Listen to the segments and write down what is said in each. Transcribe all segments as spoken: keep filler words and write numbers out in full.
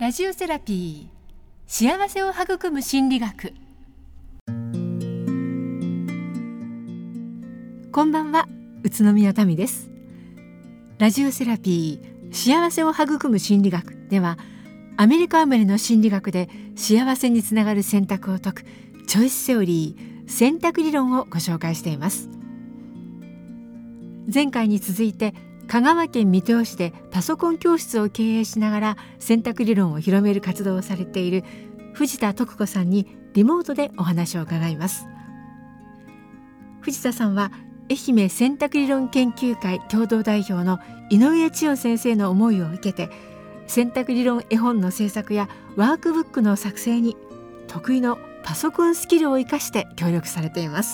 ラジオセラピー、幸せを育む心理学。こんばんは、宇都宮民です。ラジオセラピー、幸せを育む心理学では、アメリカ生まれの心理学で幸せにつながる選択を説くチョイスセオリー、選択理論をご紹介しています。前回に続いて、香川県三豊市でパソコン教室を経営しながら選択理論を広める活動をされている藤田徳子さんにリモートでお話を伺います。藤田さんは愛媛選択理論研究会共同代表の井上千代先生の思いを受けて、選択理論絵本の制作やワークブックの作成に得意のパソコンスキルを生かして協力されています。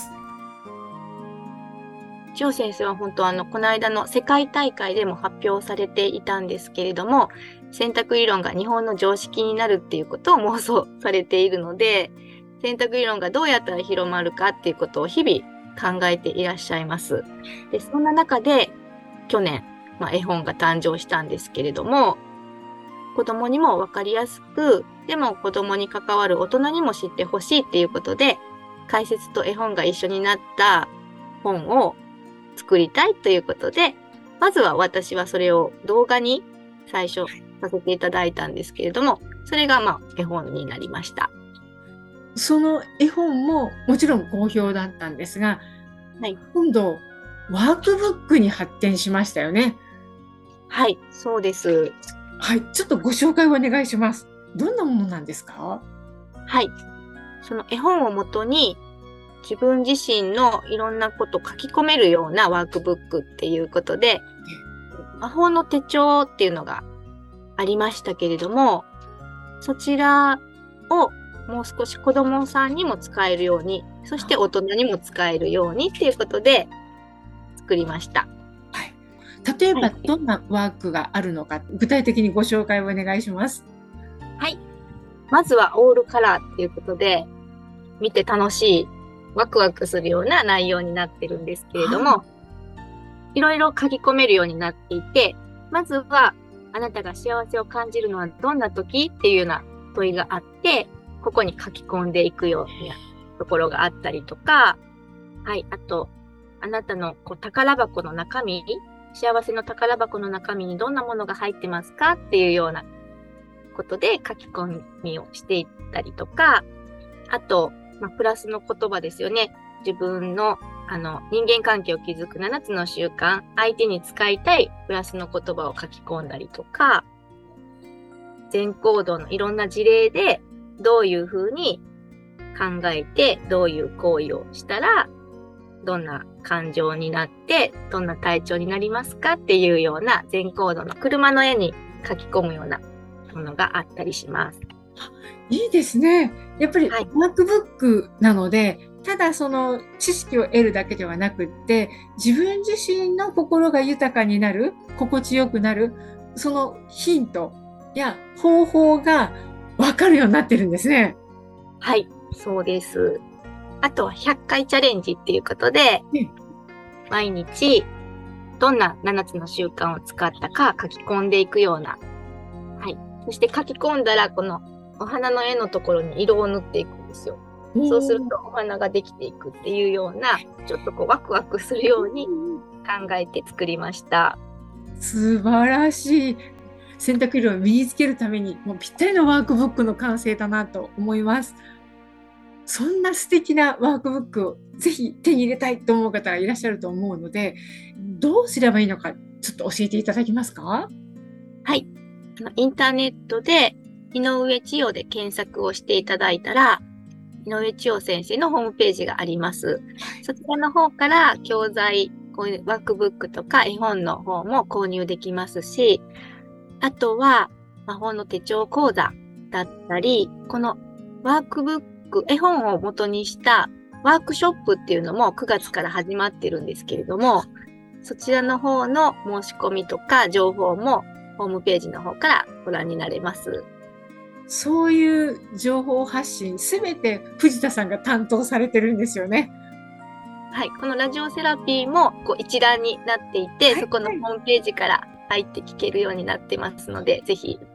千代先生は本当あのこの間の世界大会でも発表されていたんですけれども、選択理論が日本の常識になるっていうことを妄想されているので、選択理論がどうやったら広まるかっていうことを日々考えていらっしゃいます。で、そんな中で去年、まあ、絵本が誕生したんですけれども、子供にも分かりやすく、でも子供に関わる大人にも知ってほしいっていうことで、解説と絵本が一緒になった本を作りたいということで、まずは私はそれを動画に最初させていただいたんですけれども、それがまあ絵本になりました。 その絵本ももちろん好評だったんですが、はい、今度ワークブックに発展しましたよね。 はい、そうです。 はい、ちょっとご紹介をお願いします。どんなものなんですか？ はい、その絵本をもとに自分自身のいろんなことを書き込めるようなワークブックっていうことで、魔法の手帳っていうのがありましたけれども、そちらをもう少し子供さんにも使えるように、そして大人にも使えるようにっていうことで作りました。 はい、例えばどんなワークがあるのか、はい、具体的にご紹介をお願いします。 はい。まずはオールカラーっていうことで、見て楽しい、ワクワクするような内容になってるんですけれども、はい、いろいろ書き込めるようになっていて、まずはあなたが幸せを感じるのはどんな時っていうような問いがあって、ここに書き込んでいくようなところがあったりとか、はい、あと、あなたのこう宝箱の中身、幸せの宝箱の中身にどんなものが入ってますかっていうようなことで書き込みをしていったりとか、あと、まあ、プラスの言葉ですよね。自分のあの人間関係を築くななつの習慣、相手に使いたいプラスの言葉を書き込んだりとか、全行動のいろんな事例でどういうふうに考えて、どういう行為をしたら、どんな感情になって、どんな体調になりますかっていうような全行動の車の絵に書き込むようなものがあったりします。 いいですね。やっぱりワークブックなので、はい、ただその知識を得るだけではなくって、自分自身の心が豊かになる、心地よくなる、そのヒントや方法がわかるようになってるんですね。 はい、そうです。あとはひゃっかいチャレンジっていうことで、うん、毎日どんなななつの習慣を使ったか書き込んでいくような。はい。そして書き込んだら、このお花の絵のところに色を塗っていくんですよ。そうするとお花ができていくっていうような、ちょっとこうワクワクするように考えて作りました。 素晴らしい。選択理論を身につけるためにもうぴったりのワークブックの完成だなと思います。そんな素敵なワークブックをぜひ手に入れたいと思う方がいらっしゃると思うので、どうすればいいのかちょっと教えていただけますか？ はい。インターネットで井上千代で検索をしていただいたら、井上千代先生のホームページがあります。そちらの方から教材、こういうワークブックとか絵本の方も購入できますし、あとは魔法の手帳講座だったり、このワークブック、絵本を元にしたワークショップっていうのもくがつから始まってるんですけれども、そちらの方の申し込みとか情報もホームページの方からご覧になれます。 そういう情報発信、すべて藤田さんが担当されてるんですよね。 はい、このラジオセラピーもこう一覧になっていて、はい、そこのホームページから入って聞けるようになってますので、ぜひ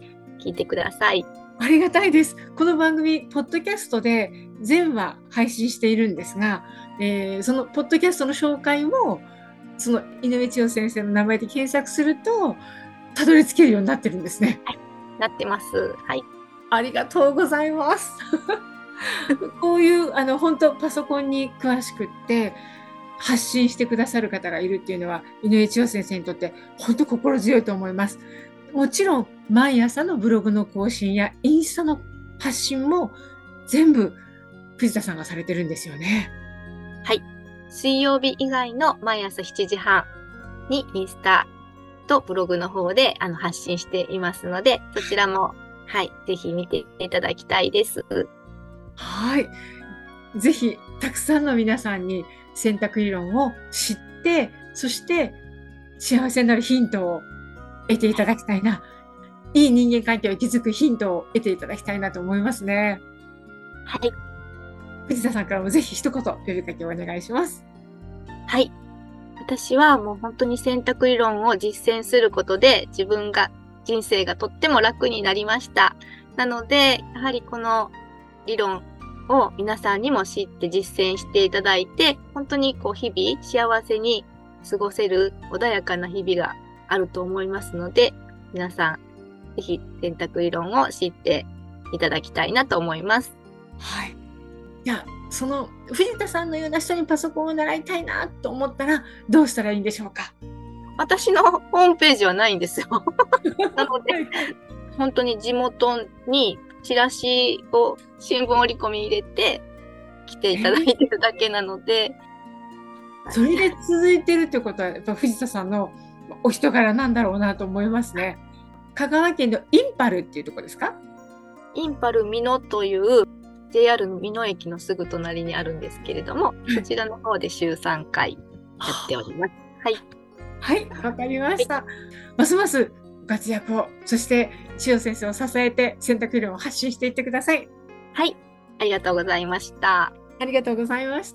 聞いてください。 ありがたいです。この番組ポッドキャストで全話配信しているんですが、えー、そのポッドキャストの紹介もその井上千代先生の名前で検索するとたどり着けるようになってるんですね。 はい、なってます。はい。 ありがとうございます。こういうあの本当パソコンに詳しくって発信してくださる方がいるっていうのは井上千代先生にとって本当心強いと思います。もちろん毎朝のブログの更新やインスタの発信も全部藤田さんがされてるんですよね。 はい。水曜日以外の毎朝しちじはんにインスタとブログの方であの発信していますので、そちらもはい、ぜひ見ていただきたいです。 はい。ぜひたくさんの皆さんに選択理論を知って、そして幸せになるヒントを得ていただきたいな。いい人間関係を築くヒントを得ていただきたいなと思いますね。 はい。 藤田さんからもぜひ一言呼びかけをお願いします。 はい。私はもう本当に選択理論を実践することで自分が人生がとっても楽になりました。なので、やはりこの理論を皆さんにも知って実践していただいて、本当にこう日々幸せに過ごせる穏やかな日々があると思いますので、皆さんぜひ選択理論を知っていただきたいなと思います。 はい。いや、その藤田さんのような人にパソコンを習いたいなと思ったらどうしたらいいんでしょうか？ 私のホームページはないんですよ。なので、本当に地元にチラシを、新聞折り込み入れて来ていただいてるだけなので。 それで続いてるってことは、やっぱ藤田さんのお人柄なんだろうなと思いますね。香川県のインパルっていうところですか？ インパル美濃という ジェイアール の美濃駅のすぐ隣にあるんですけれども、そちらの方で週さんかいやっております。はい。 はい、わかりました。はい、ますますご活躍を、そして千代先生を支えて選択理論を発信していってください。 はい、ありがとうございました。 ありがとうございました。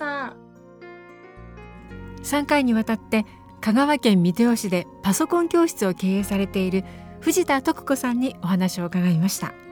さんかいにわたって香川県三豊市でパソコン教室を経営されている藤田徳子さんにお話を伺いました。